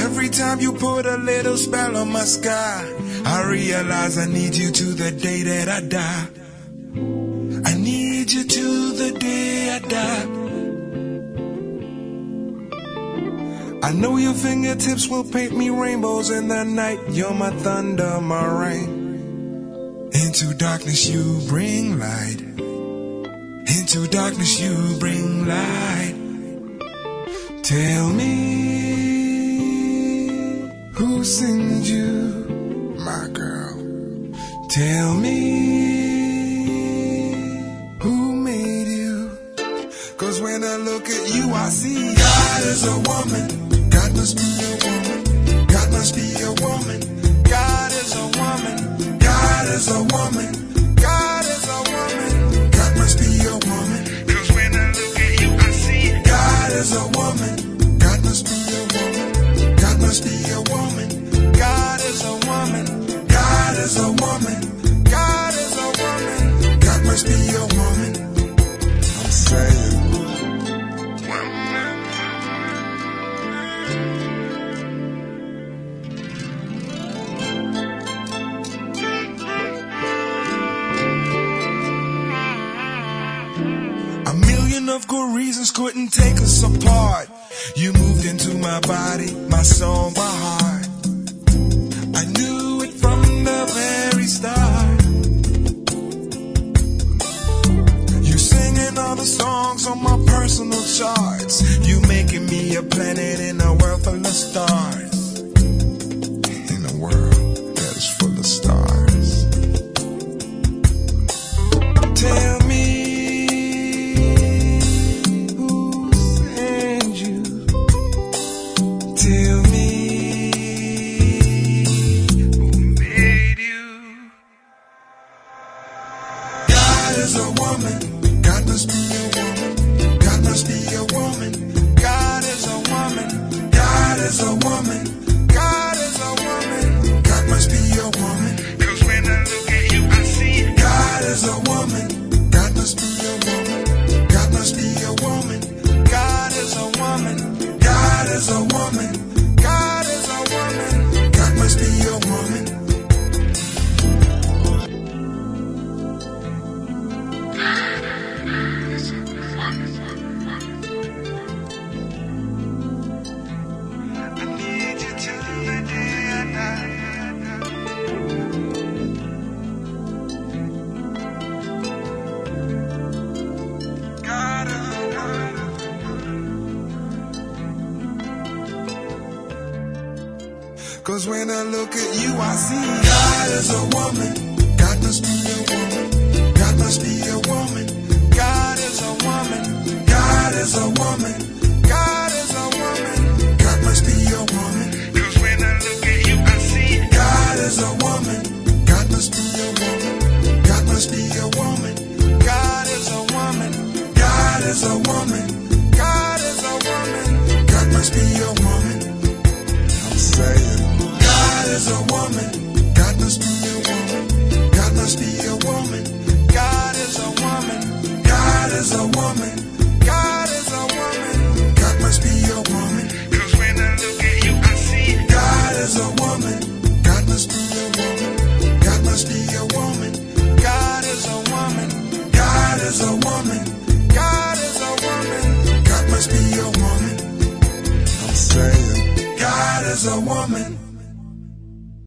Every time you put a little spell on my sky, I realize I need you to the day that I die. I need you to the day I die. I know your fingertips will paint me rainbows in the night. You're my thunder, my rain. Into darkness you bring light. Into darkness you bring light. Tell me who sent you, my girl. Tell me who made you. 'Cause when I look at you I see God is a woman. God must be a woman. God must be a woman. God is a woman. God is a woman. God is a woman. God must be a woman. 'Cause when I look at you I see God is a woman. God must be a woman. God must be a woman. God is a woman. God is a woman. God is a woman. God must be a woman. I'm saying. Of good reasons couldn't take us apart. You moved into my body, my soul, my heart. I knew it from the very start. You singing all the songs on my personal charts. You making me a planet in a world full of stars. In a world that is full of stars. Tell me Cause when I look at you, I see God is a woman. God must be a woman. God must be a woman. God is a woman. God is a woman. God is a woman. God must be a woman. Cause when I look at you, I see God is a woman. God must be a woman. God must be a woman. God is a woman. God is a woman. God is a woman. God must be a woman. I'm saying. God is a woman. God must be a woman. God must be a woman. God is a woman. God is a woman. God is a woman. God must be a woman. 'Cause when I look at you, I see God is a woman. God must be a woman. God must be a woman. God is a woman. God is a woman. God is a woman. God must be a woman. I'm saying God is a woman.